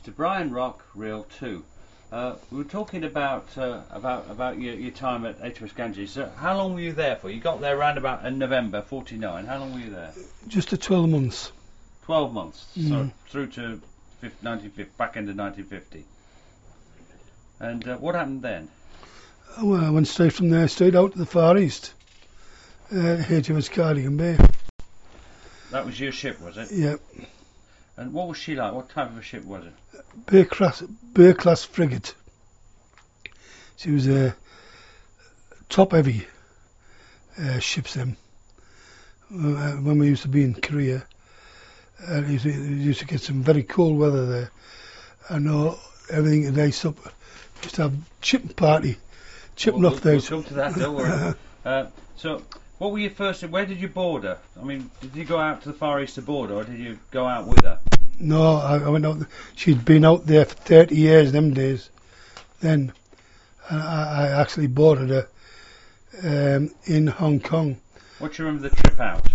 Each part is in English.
Mr. Brian Rock, Reel 2. We were talking about your time at HMS Ganges. So how long were you there for? You got there around about in November '49. How long were you there? Just 12 months. 12 months. So through to 1950, back into 1950. And what happened then? Well, I went straight from there, straight out to the Far East, HMS Cardigan Bay. That was your ship, was it? Yeah. And what was she like? What type of a ship was it? Bay class frigate. She was a top heavy ship. When we used to be in Korea, we used to get some very cold weather there. I know everything is nice up. Used to have chipping party, chipping off those. We'll come to that. Don't worry. So, what were your first? Where did you board her? I mean, did you go out to the Far East to board her, or did you go out with her? No, I went out. She'd been out there for 30 years them days. Then I actually boarded her in Hong Kong. What do you remember the trip out?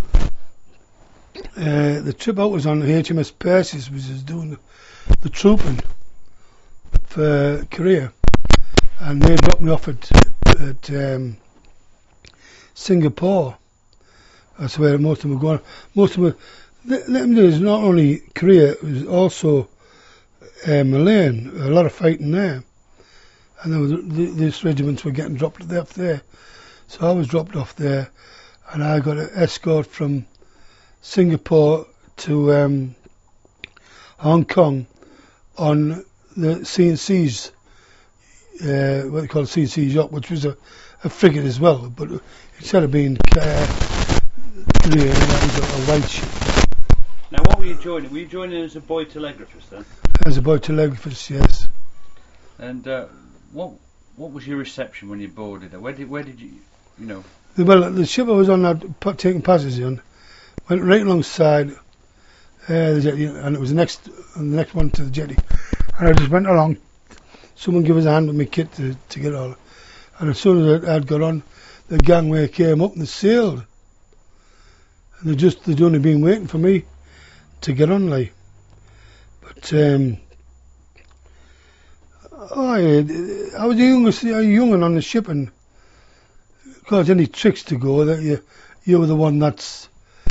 The trip out was on HMS Perseus, which was doing the trooping for Korea, and they dropped me off at Singapore. That's where most of them were going. Most of them. Them days, not only Korea, it was also Malayan. A lot of fighting there, and these regiments were getting dropped off there. So I was dropped off there, and I got an escort from Singapore to Hong Kong on the C&C's, what they call C&C's yacht, which was a frigate as well, but instead of being Korea, that was a white ship. Now, what were you joining? Were you joining as a boy telegraphist then? As a boy telegraphist, yes. And what was your reception when you boarded her? Where did you know? Well, the ship I was on, taking passengers on, went right alongside the jetty, and it was the next one to the jetty. And I just went along. Someone gave us a hand with my kit to get on. And as soon as I'd got on, the gangway came up and they sailed. And they'd only been waiting for me to get on, like. But I was the young one on the ship, and of course any tricks to go that you were the one that's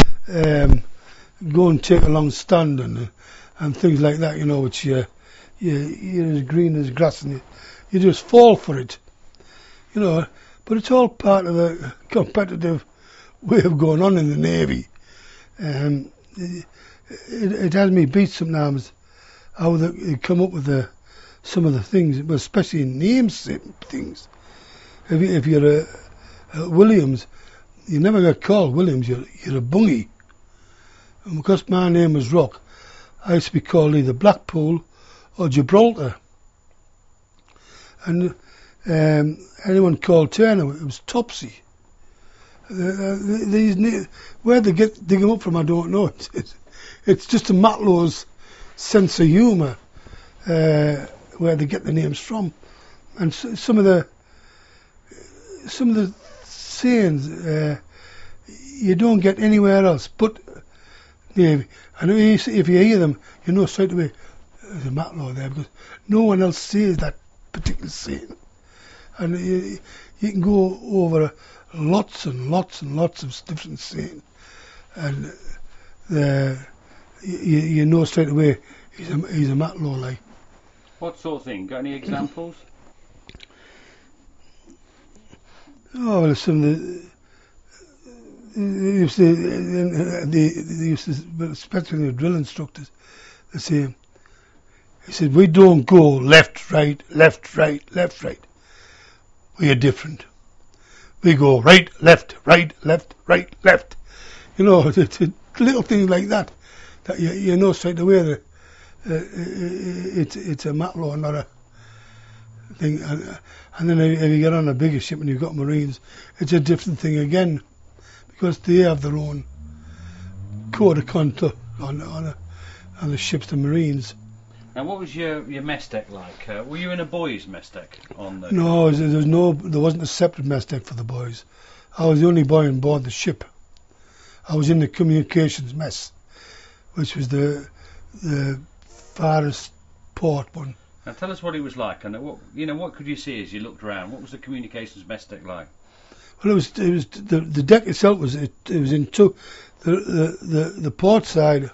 go and take a long stand and things like that, which you're as green as grass, and you just fall for it, But it's all part of the competitive way of going on in the Navy. It has me beat sometimes how they come up with some of the things, but especially names things. If you're a Williams, you never get called Williams. You're a bungie. And because my name was Rock, I used to be called either Blackpool or Gibraltar. And anyone called Turner, it was Topsy. Where they dig them up from, I don't know. It's just a Matlow's sense of humour where they get the names from, and some of the sayings you don't get anywhere else but Navy. And if you hear them, you know straight away there's a Matlow there, because no one else says that particular saying. And you can go over lots and lots and lots of different sayings, and you know straight away he's a Matlow, like. What sort of thing? Got any examples? Oh, well, some of they used to, especially the drill instructors, they say, he said, we don't go left, right, left, right, left, right. We are different. We go right, left, left, left. It's little things like that you know straight away that it's a Matlow, not a thing. And then if you get on a bigger ship and you've got Marines, it's a different thing again, because they have their own code of conduct on the ships, the Marines. And what was your mess deck like? Were you in a boys' mess deck on the? No, there wasn't a separate mess deck for the boys. I was the only boy on board the ship. I was in the communications mess, which was the farthest port one. Now tell us what it was like, and what could you see as you looked around? What was the communications mess deck like? Well, it was the deck itself was it was in two. The port side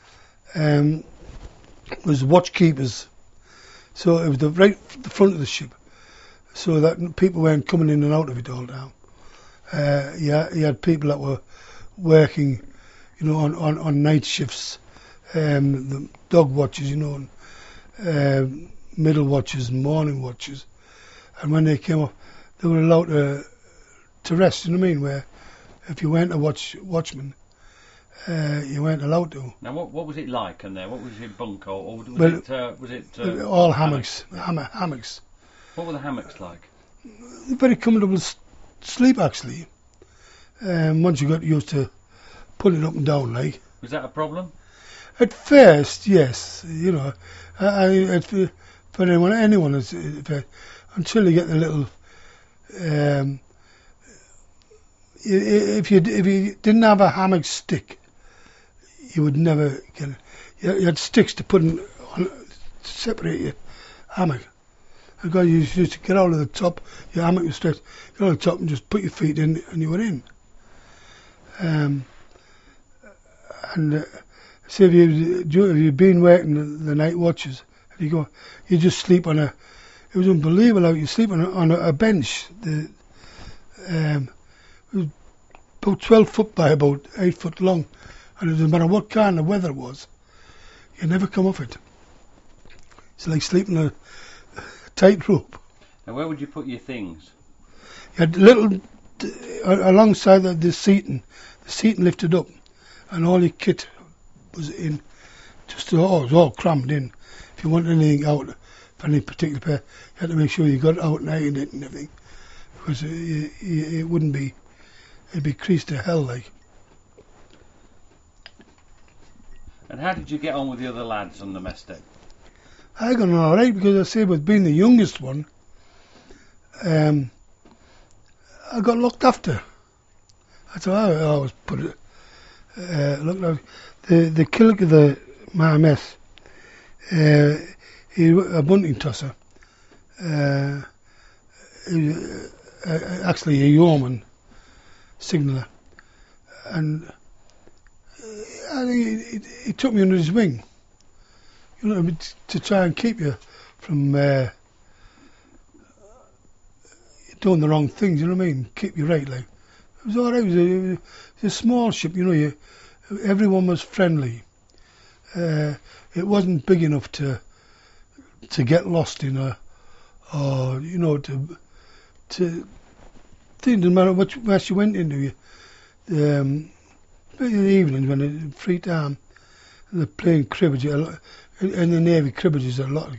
was watchkeepers, so it was the front of the ship, so that people weren't coming in and out of it all down. You had people that were working, on night shifts, the dog watches, and middle watches and morning watches, and when they came up, they were allowed to rest. You know what I mean? Where if you weren't a watchman, you weren't allowed to. Now, what was it like in there? What was it, bunk or was it all hammocks? Hammocks. What were the hammocks like? Very comfortable sleep, actually. Once you got used to putting it up and down, like. Was that a problem? At first, yes. For anyone, it's until you get the little. If you didn't have a hammock stick, you would never get it. You had sticks to put on to separate your hammock. Because you used to get out of the top, your hammock was straight, get out of the top and just put your feet in and you were in. Say if you've been working the night watches, and you just sleep on it was unbelievable how you sleep on a bench. It was about 12 foot by about 8 foot long, and it doesn't matter what kind of weather it was, you never come off it. It's like sleeping on a tightrope. Now, where would you put your things? You had little alongside the seating lifted up, and all your kit was in. It was all crammed in. If you want anything out for any particular pair, you had to make sure you got it out and ironed it and everything, because it wouldn't be. It'd be creased to hell, like. And how did you get on with the other lads on the mess deck? I got on all right, because I say with being the youngest one, I got looked after. That's how I always put it. Looked after. The killick of my mess, he was a bunting tosser. He was actually a yeoman signaller, and I think he took me under his wing, to try and keep you from doing the wrong things. You know what I mean? Keep you right, like. It was all right. It was a small ship. Everyone was friendly. It wasn't big enough to get lost in or to didn't matter which mess you went into. In the evenings when it's free time, and they're playing cribbage. In the Navy, cribbage is a lot.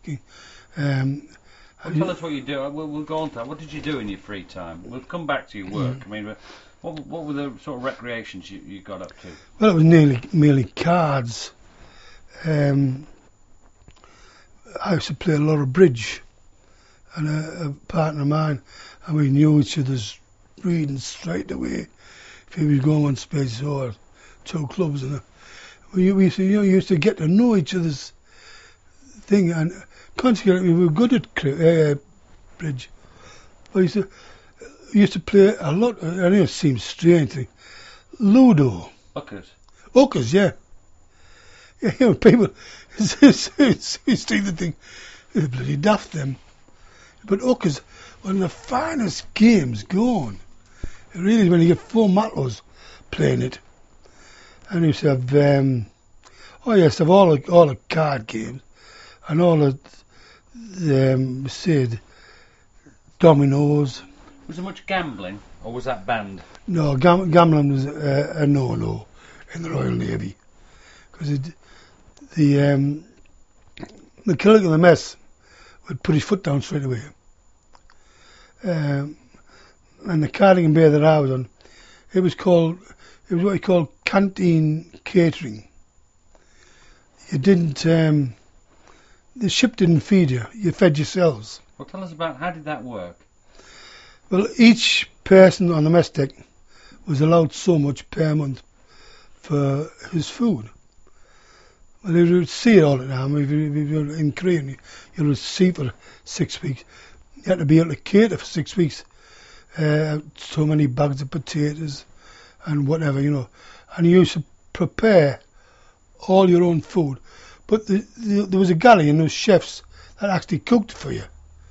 Tell us what you do. We'll go on to that. What did you do in your free time? We'll come back to your work. I mean, what were the sort of recreations you got up to? Well, it was merely cards. I used to play a lot of bridge, and a partner of mine, and we knew each other's reading straight away. If he was going one space or two clubs, and we used to get to know each other's thing, and consequently we were good at bridge. We used to play a lot. I know it seems strange thing. Ludo. Hookers, yeah. People see the thing, they're bloody daft them. But hookers, one of the finest games going. It really is when you get four matlows playing it. And you used to have, all the card games, and all the said dominoes. Was there much gambling, or was that banned? No, gambling was a no-no in the Royal Navy, because the killick of the mess would put his foot down straight away. And the Cardigan Bay that I was on, it was what you call canteen catering. You didn't, the ship didn't feed you, you fed yourselves. Well, tell us about, how did that work? Well, each person on the mess deck was allowed so much per month for his food. Well, you would see it all the time. If you're in Crane, you would see for 6 weeks. You had to be able to cater for 6 weeks. So many bags of potatoes and whatever, And you used to prepare all your own food. But there was a galley and those chefs that actually cooked for you.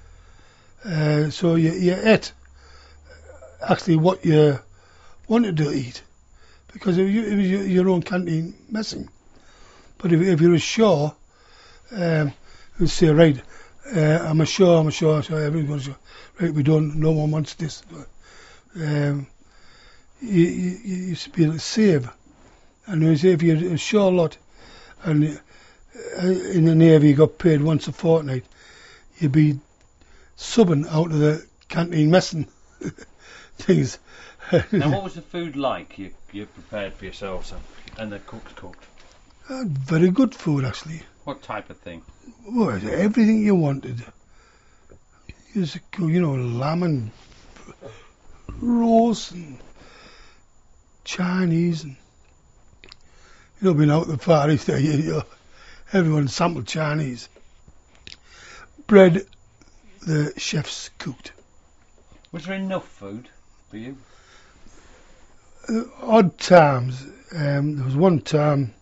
So you ate actually what you wanted to eat. Because it was your own canteen messing. But if you're ashore, you'd say, right, I'm ashore, everyone's going ashore. Right, no one wants this. You used to be able to save. And if you're ashore a lot, and in the Navy you got paid once a fortnight, you'd be subbing out of the canteen messing things. Now, what was the food like you prepared for yourselves and the cooks cooked? Very good food, actually. What type of thing? Well, everything you wanted. Lamb and roast and Chinese and being out the Far East there, everyone sampled Chinese. Bread, the chefs cooked. Was there enough food for you? Odd times. There was one time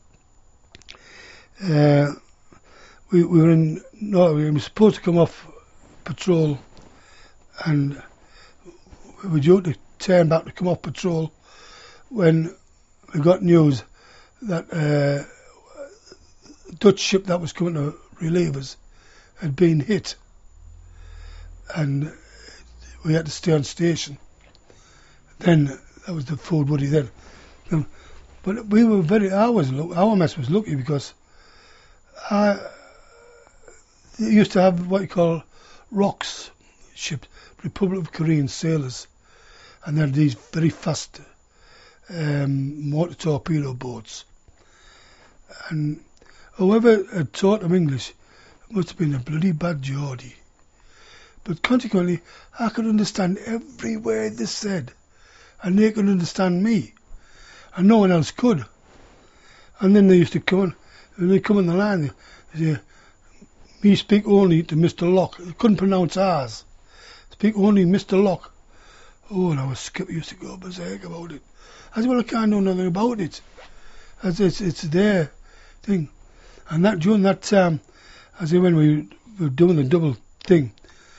we were supposed to come off patrol, and we were due to turn back to come off patrol when we got news that a Dutch ship that was coming to relieve us had been hit, and we had to stay on station. Then that was the Ford Woody then. But we were our mess was lucky because they used to have what you call ROKS ships, Republic of Korean sailors, and they're these very fast mortar torpedo boats. And whoever had taught them English must have been a bloody bad Geordie. But consequently, I could understand every word they said, and they could understand me, and no one else could. And then they used to come on, when they come on the line, they say, me speak only to Mr. Locke. They couldn't pronounce ours. Speak only Mr. Locke. Oh, and our skipper used to go berserk about it. I said, well, I can't do nothing about it. It's their thing. And that during that time, I said, when we were doing the double thing,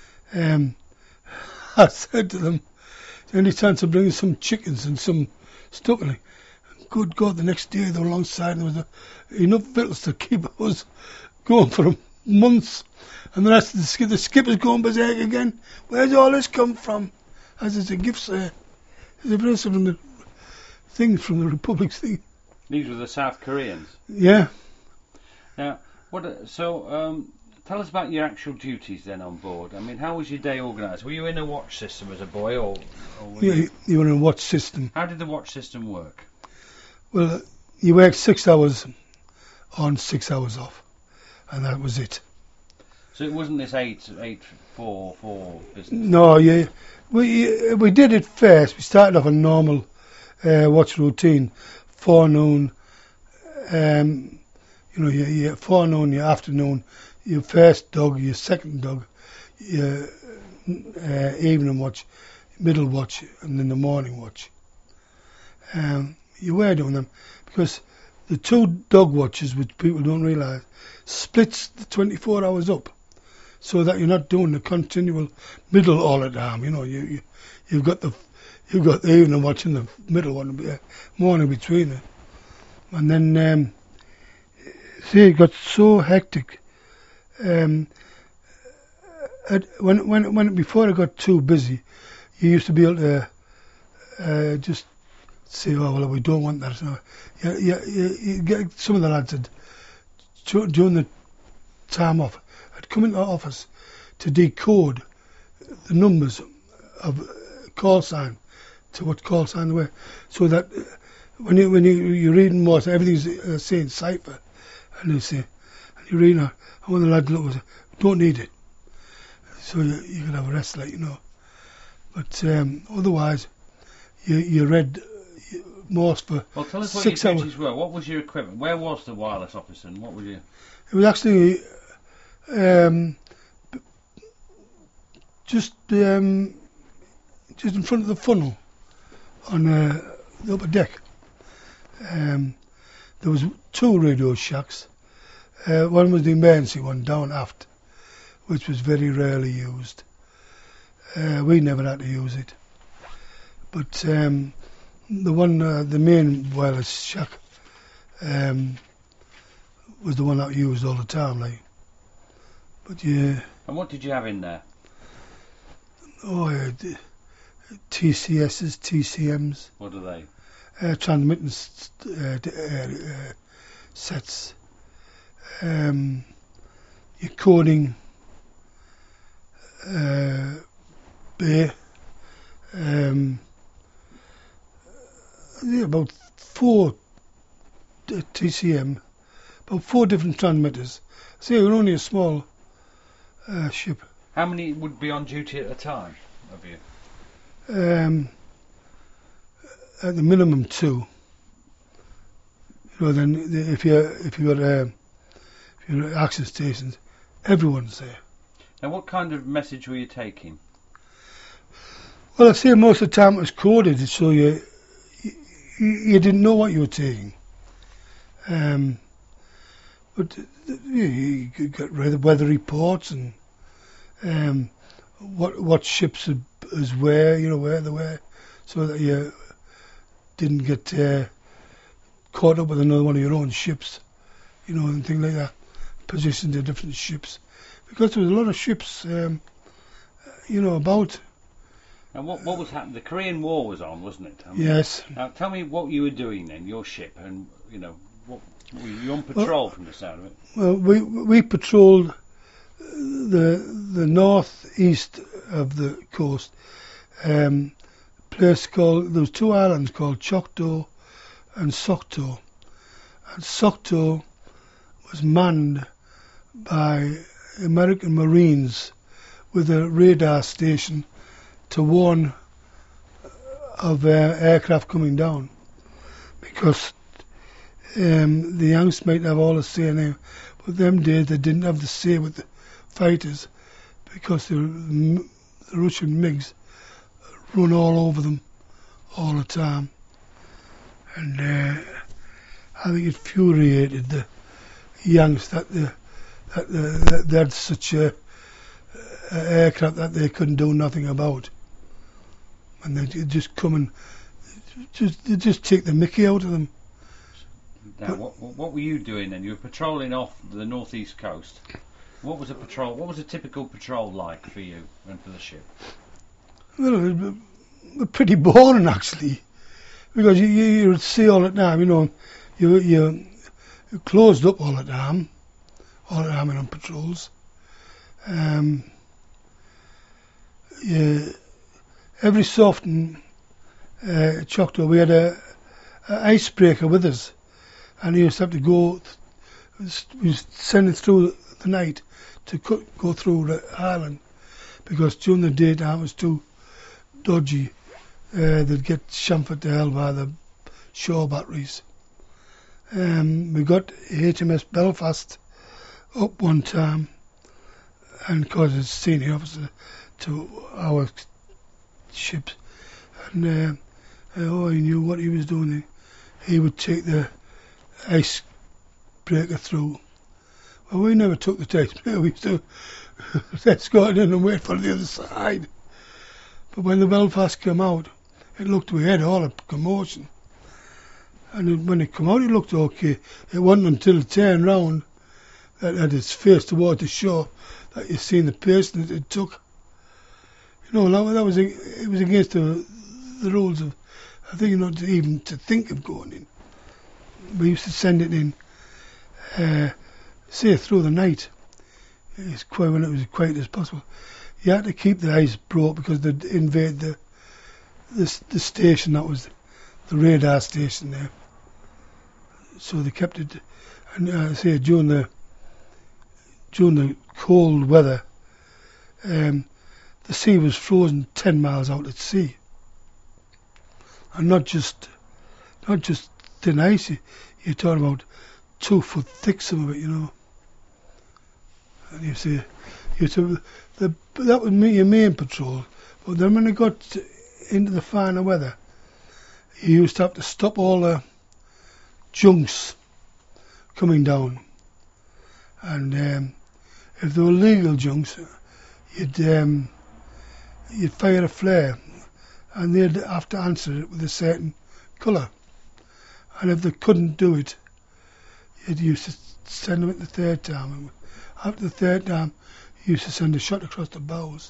I said to them, any chance of bringing some chickens and some stuffing? Good God, the next day they were alongside and there was enough victuals to keep us going for months. And the rest of the skipper's going berserk again. Where's all this come from? As it's a gift, sir. It's a place from the things from the Republic's thing. These were the South Koreans? Yeah. Now, tell us about your actual duties then on board. I mean, how was your day organised? Were you in a watch system as a boy, or you were in a watch system. How did the watch system work? Well, you worked 6 hours on, 6 hours off, and that was it. So it wasn't this 8-4-4 business? No, yeah. We did it first. We started off a normal watch routine, forenoon, your forenoon, your afternoon, your first dog, your second dog, your evening watch, middle watch, and then the morning watch. You were doing them because the two dog watches, which people don't realise, splits the 24 hours up so that you're not doing the continual middle all the time. You've got the evening watch and the middle one, morning between it. And then, it got so hectic. Before it got too busy, you used to be able to just say, oh, well, we don't want that. So, you get some of the lads had, during the time off, had come into the office to decode the numbers of call sign to what call sign they were, so that when you're reading more, everything's saying cipher, and you say, and you're reading, and one of the lads look and say, don't need it, so you can have a rest, But otherwise, you read most for Well, tell us what 6 your hours. duties were. What was your equipment? Where was the wireless officer, and what were you? It was actually just in front of the funnel on the upper deck. There was 2 radio shacks. One was the emergency one down aft, which was very rarely used. We never had to use it. But the main wireless shack, was the one that we used all the time, like. But yeah. And what did you have in there? Oh, yeah, TCSs, TCMs. What are they? Transmitting sets. Your coding bay. About 4 TCM, about 4 different transmitters. See, we're only a small ship. How many would be on duty at a time of you? At the minimum 2. Then if you're at access stations, everyone's there. Now, what kind of message were you taking? Well, I say most of the time it was coded, so you didn't know what you were taking. But you could get weather reports and what ships is where they were, so that you didn't get caught up with another one of your own ships, and things like that. Positions of different ships, because there was a lot of ships, about. And what was happening? The Korean War was on, wasn't it? Yes. Now, tell me what you were doing then, your ship, and what were you on patrol from the sound of it? Well, we patrolled the northeast of the coast. Place called, there was 2 islands called Choctaw and Sokto. And Sokto was manned by American Marines with a radar station to warn of aircraft coming down, because the Yanks might have all the say now, but them days they didn't have the say with the fighters, because the Russian MiGs run all over them all the time, and I think it infuriated the Yanks that they had such a aircraft that they couldn't do nothing about, and they just come and just take the mickey out of them. Now, what were you doing then? You were patrolling off the northeast coast. What was a typical patrol like for you and for the ship? Well, it was pretty boring actually, because you would see all the time, you're closed up all the time on patrols. Every so often, Choctaw, we had a icebreaker with us, and he used to have to go. We send it through the night to go through the island, because during the daytime it was too dodgy. They'd get chamfered to hell by the shore batteries. We got HMS Belfast up one time, and caused a senior officer to our ship, and he knew what he was doing. He would take the icebreaker through. Well, we never took the icebreaker. We used to escort in and wait for the other side. But when the Belfast came out, it looked, we had all a commotion. And when it came out, it looked okay. It wasn't until it turned round, that had its face towards the shore, that you seen the person that it took. It was against the rules of, I think, not even to think of going in. We used to send it in, say through the night. It's quite when it was as quiet as possible. You had to keep the ice broke, because they'd invade the station that was the radar station there. So they kept it, and during the cold weather, the sea was frozen 10 miles out at sea, and not just not just thin ice. You're talking about 2 foot thick, some of it, you know. And you see, that was your main patrol. But then when it got into the finer weather, you used to have to stop all the junks coming down. And if they were legal junks, you'd fire a flare, and they'd have to answer it with a certain colour. And if they couldn't do it, you'd used to send them at the third time. And after the third time, you used to send a shot across the bows.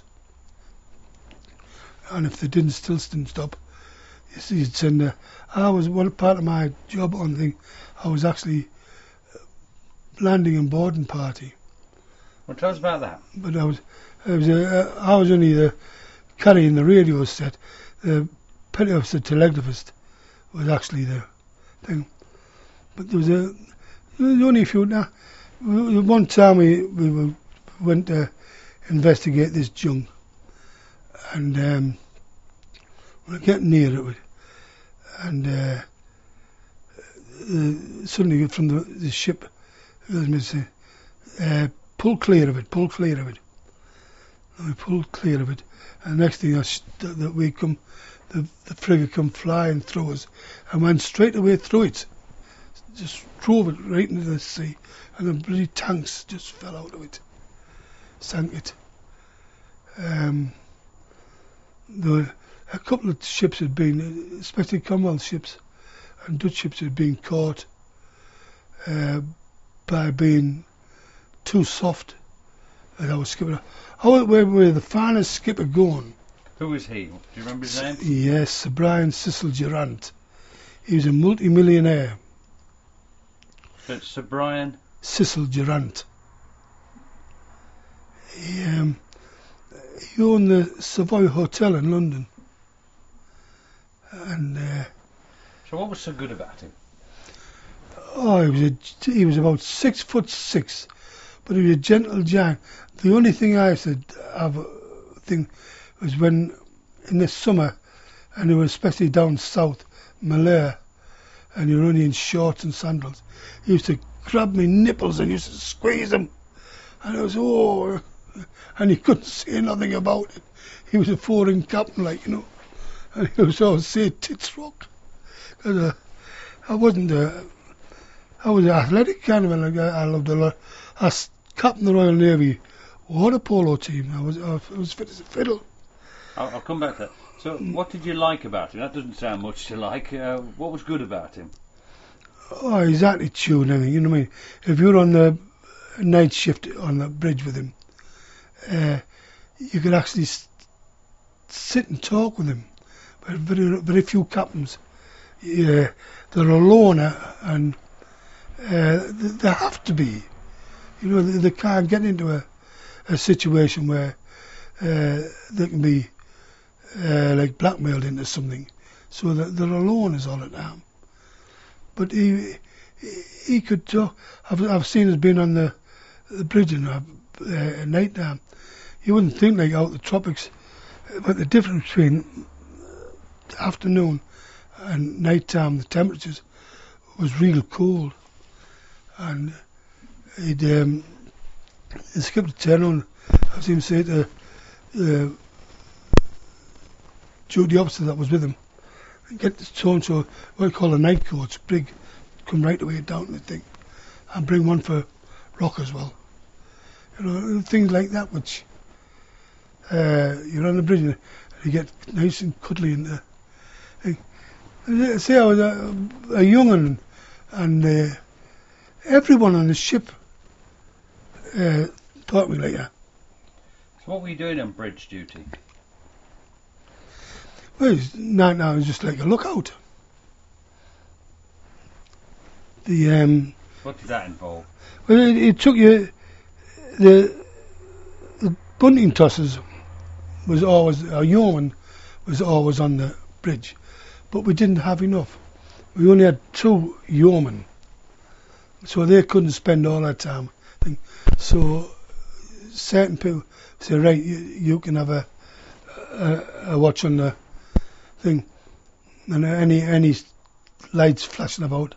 And if they still didn't stop, you'd send one part of my job on thing, I was actually landing and boarding party. Well, tell us about that. But I was only carrying the radio set. The petty officer telegraphist was actually the thing. But there was only a few. Now, one time we went to investigate this junk, and we were getting near it, and suddenly from the ship, pull clear of it. And we pulled clear of it, and the next thing that we come, the frigate come flying through us, and went straight away through it. Just drove it right into the sea, and the bloody tanks just fell out of it, sank it. There were a couple of ships had been, especially Commonwealth ships and Dutch ships, had been caught by being too soft. And I was skipping. We were the finest skipper going. Who was he? Do you remember his name? Yes, Sir Brian Cecil Durant. He was a multi-millionaire. That's Sir Brian Cecil Durant. He owned the Savoy Hotel in London. And so what was so good about him? Oh, he was about 6'6", but he was a gentle giant. The only thing I used to have was when in the summer, and it was especially down south, Malaya, and you were only in shorts and sandals. He used to grab me nipples and used to squeeze them, and I was and he couldn't say nothing about it. He was a foreign captain, like, you know, and he was always say tits rock. Cause I wasn't I was an athletic kind of, like I loved a lot. I was captain of the Royal Navy water polo team. I was fit as a fiddle. I'll come back to that. So, what did you like about him? That doesn't sound much to like. What was good about him? Oh, his attitude, I mean, you know what I mean? If you were on the night shift on the bridge with him, you could actually sit and talk with him. But very few captains. They're alone, and they have to be. You know, they can't get into a situation where they can be like blackmailed into something. So they're alone is all the time. But he could talk. I've seen us being on the bridge at night time. You wouldn't think like out the tropics, but the difference between afternoon and night time, the temperatures was real cold. And the skipper turned on. I've seen him say to Judy officer that was with him, get this so-and-so, what we call a night coach, big, come right away down to the thing, and bring one for Rock as well. You know, things like that, which you're on the bridge and you get nice and cuddly and say I was a young and everyone on the ship taught me like that. So what were you doing on bridge duty? Well, now it's just like a lookout. What did that involve? Well, it took you. The bunting tossers was always, our yeoman was always on the bridge, but we didn't have enough. We only had 2 yeomen, so they couldn't spend all that time. So certain people say, right, you can have a watch on the thing, and any lights flashing about.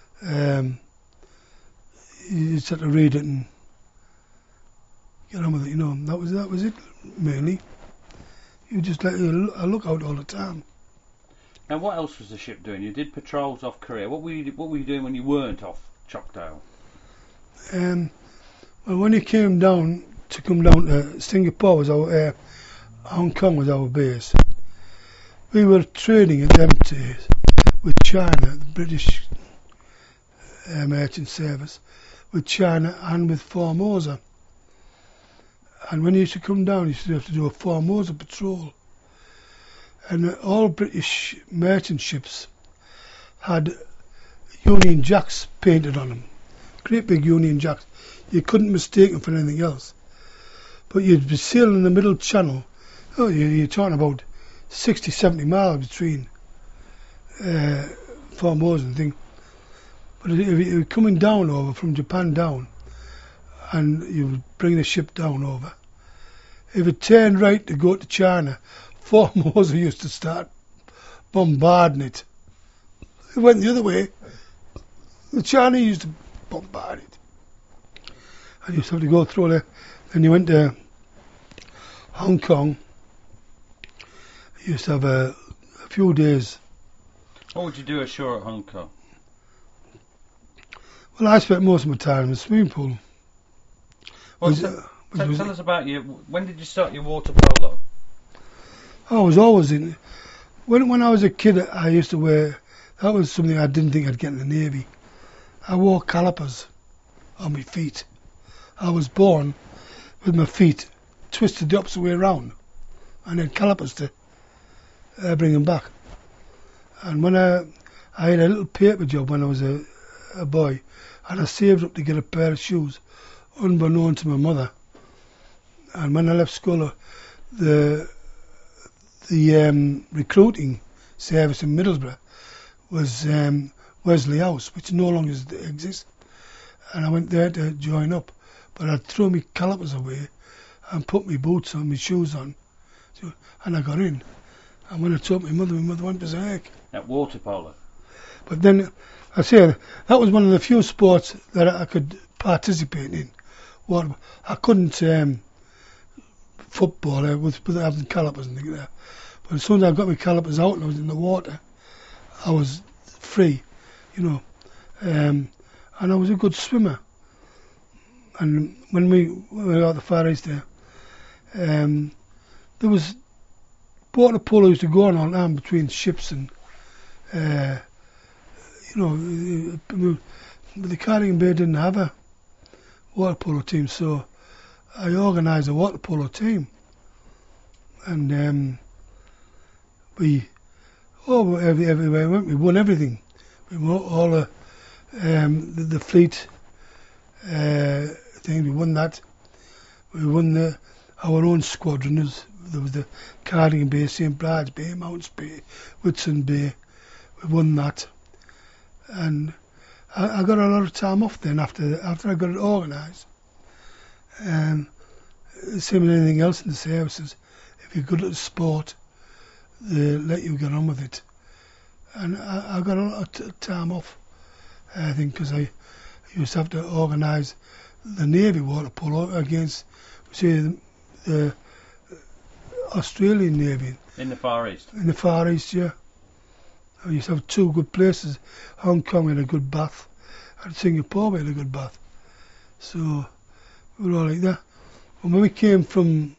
You just had to read it and get on with it, you know. That was it, mainly. You just let a look out all the time. And what else was the ship doing? You did patrols off Korea. What were you doing when you weren't off Choctaw? Well, when you came down to Singapore was our Hong Kong was our base. We were trading at them days with China, the British merchant service, with China and with Formosa. And when you used to come down, you used to have to do a Formosa patrol. And all British merchant ships had Union Jacks painted on them. Great big Union Jacks. You couldn't mistake them for anything else. But you'd be sailing in the middle channel. Oh, you're talking about 60, 70 miles between Formosa and thing. But if you were coming down over from Japan down, and you would bring the ship down over, if it turned right to go to China, Formosa used to start bombarding it. It went the other way. The Chinese used to bombard it. And you used to have to go through there. Then you went to Hong Kong. You used to have a few days. What would you do ashore at Hong Kong? Well, I spent most of my time in the swimming pool. Well, tell us about when did you start your water polo? I was always in. When I was a kid, I used to wear. That was something I didn't think I'd get in the Navy. I wore calipers on my feet. I was born with my feet twisted the opposite way around, and then calipers to bring them back. And when I had a little paper job when I was a boy, and I saved up to get a pair of shoes, unbeknown to my mother. And when I left school, the recruiting service in Middlesbrough was Wesley House, which no longer exists. And I went there to join up, but I'd throw my calipers away and put my boots on, my shoes on, and I got in. And when I told my mother went berserk. At water polo? But then, I say, that was one of the few sports that I could participate in. I couldn't football with having calipers and things like that. But as soon as I got my calipers out and I was in the water, I was free, you know. And I was a good swimmer. And when we were out the Far East there was water polo used to go on all the time between ships and, but the Cardigan Bay didn't have a water polo team, so I organised a water polo team. And everywhere we went, we won everything. We won all the fleet thing, we won that. We won our own squadron. There was the Cardigan Bay, St Bride's Bay, Mounts Bay, Whitsun Bay. We won that. And I got a lot of time off then after I got it organised. Same as anything else in the services. If you're good at the sport, they let you get on with it. And I got a lot of time off, I think, because I used to have to organise the Navy water polo against, say, the Australian Navy. In the Far East? In the Far East, yeah. I used to have two good places. Hong Kong had a good bath, and Singapore had a good bath. So we were all like that. And when we came from